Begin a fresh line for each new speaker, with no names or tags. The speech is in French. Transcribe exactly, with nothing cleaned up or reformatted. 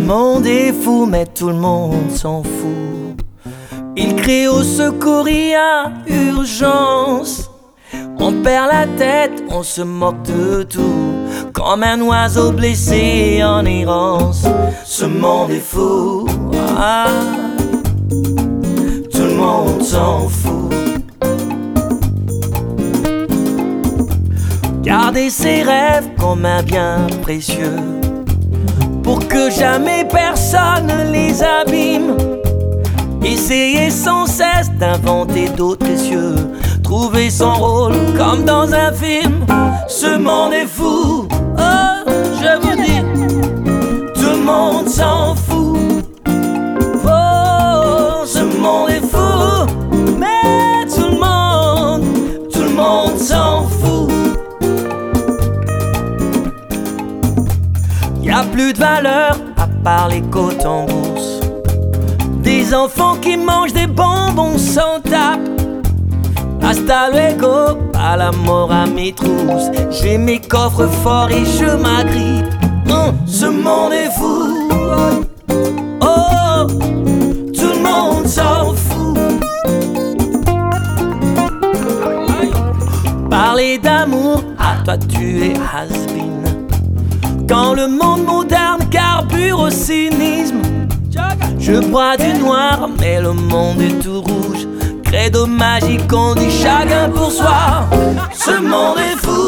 monde est fou, mais tout le monde s'en fout. Il crie au secours, il y a urgence. On perd la tête, on se moque de tout, comme un oiseau blessé en errance. Ce monde est fou, ah, tout le monde s'en fout. Gardez ses rêves comme un bien précieux, pour que jamais personne ne les abîme. Essayez sans cesse d'inventer d'autres cieux, trouver son rôle comme dans un film. Ce monde est fou, oh, je vous dis, tout le monde s'en fout. Oh, ce monde est fou, mais tout le monde, tout le monde s'en fout. Y'a plus de valeur à part les côtes en bourse, des enfants qui mangent des bonbons sans tape. Hasta luego, pas la mort à mes trousses. J'ai mes coffres forts et je m'agrippe. Oh, ce monde est fou. Oh, tout le monde s'en fout. Parler d'amour, ah toi tu es has-been. Quand le monde moderne carbure au cynisme, je bois du noir, mais le monde est tout rouge. Credo magique, on dit chacun pour soi. Ce monde est fou.